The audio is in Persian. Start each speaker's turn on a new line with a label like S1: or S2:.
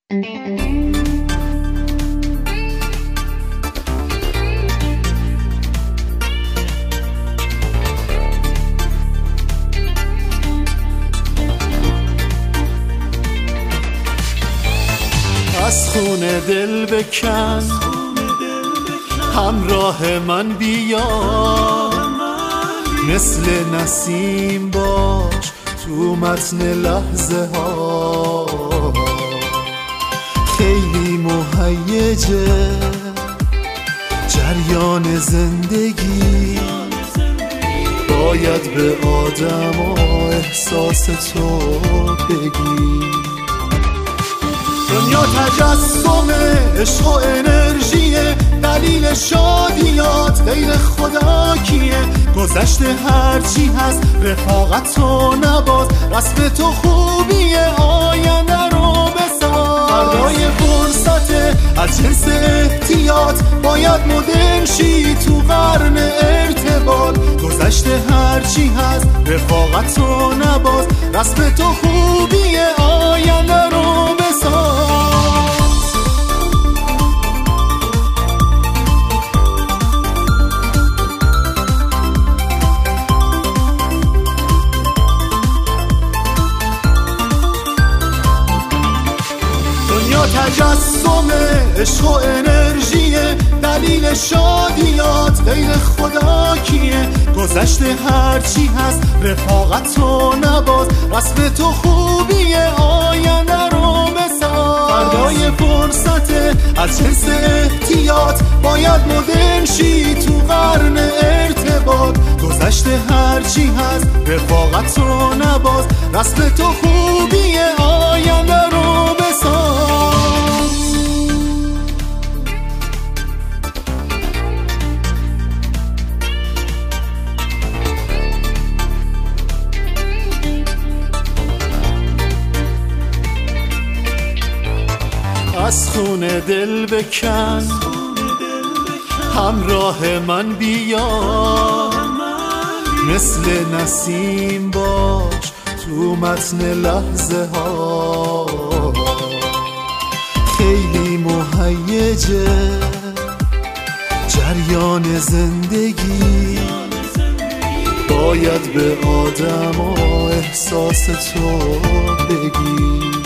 S1: از خون دل بکن، همراه من بیا، مثل نسیم باش تو متن لحظه ها. خیلی مهیجه جریان زندگی، باید به آدم و احساس تو بگی. دنیا تجسم عشق و انرژیه، دلیل شادیات غیر خدا کیه؟ گذشته هرچی هست رفاقت و نباز، رسم تو خوبیه آینده رو بساز. فردای فرصته از جنس احتیاط، باید مدرن شی تو قرن ارتباط. گذشته هرچی هست رفاقت و نباز، رسم تو خوبیه آینده رو بساز. دنیا تجسم عشق و انرژیه، دلیل شادیات غیر خدا کیه؟ گذشته هرچی هست رفاقت و نباز، رسم تو خوبیه آینده رو بساز. فردای فرصته از جنس احتیاط، باید مدرن شی تو قرن ارتباط. گذشته هرچی هست رفاقت و نباز، رسم تو خوبیه آینده رو بساز. از خون دل بکن، همراه من بیا، مثل نسیم باش تو متن لحظه ها. خیلی مهیجه جریان زندگی، باید به آدم و احساس تو بگی.